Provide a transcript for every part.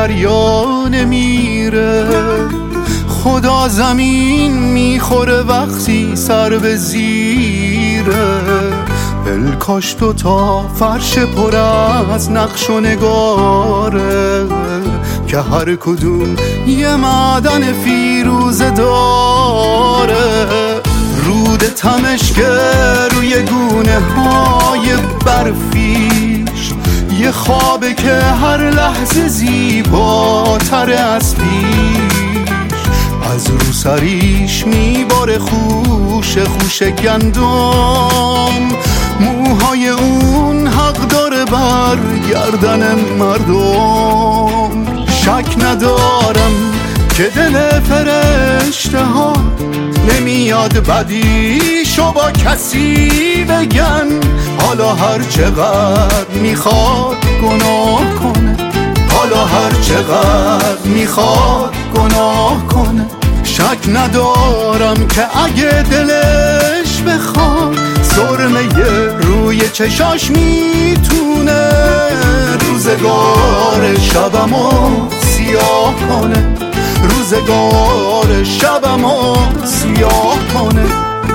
دریا نمیره. خدا زمین میخوره وقتی سر به زیره. کاش تو تا فرش پر از نقش و نگاره که هر کدوم یه معدن فیروزه داره. رود تمشک روی گونه های برفیش یه خوابه که هر لحظه زیباتر از پیش. از رو سریش میباره خوش خوش گندم. موهای اون حق داره بر گردن مردم. شک ندارم که دل فرشته ها نمیاد بدیشو با کسی بگن. حالا هر چقدر میخواد گناه کنه، حالا هر چقدر میخواد گناه کنه. شک ندارم که اگه دلش بخواد سرمه روی چشاش میتونه روزگار شبمو سیاه کنه، روزگار شبمو سیاه کنه.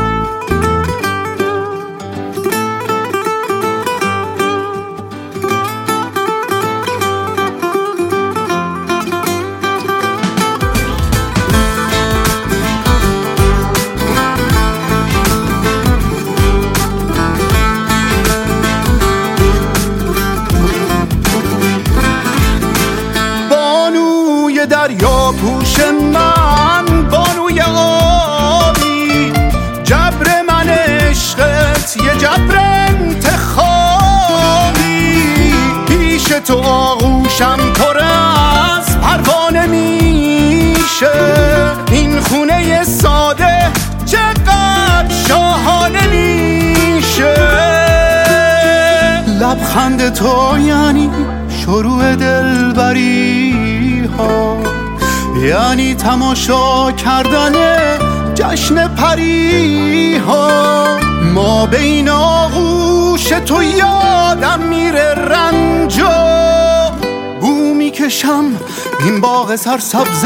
دریا پوش من بانوی آبی، جبر من عشقت یه جبر انتخابی. پیش تو آغوشم پر از پروانه میشه، این خونه ساده چقدر شاهانه میشه. لبخند تو یعنی شروع دلبری ها، یعنی تماشا کردن جشن پری ها. ما بین آغوش تو یادم میره رنجو، بو میکشم این باغ سرسبز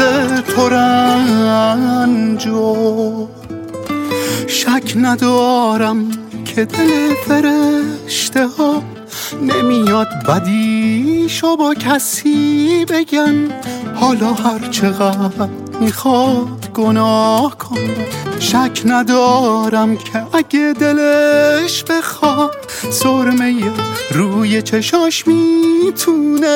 ترنجو. شک ندارم که دل فرشته ها نمیاد بدیشو با کسی بگن. حالا هر چقدر میخواد گناه کنه. شک ندارم که اگه دلش بخواد سرمه روی چشاش میتونه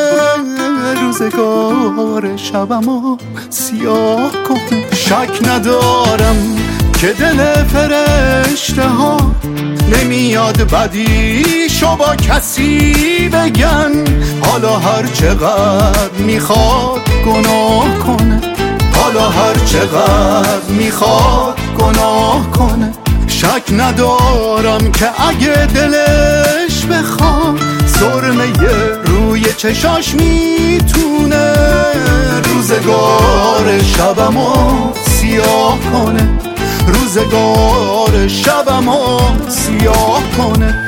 روزگار شبمو سیاه کنه. شک ندارم که دل فرشته ها نمیاد بدیشو با کسی بگن. حالا هر چقدر میخواد گناه کنه، حالا هر چقدر میخواد گناه کنه. شک ندارم که اگه دلش بخواد سرمه روی چشاش میتونه روزگار شبمو سیاه کنه، روزگار شبمو سیاه کنه.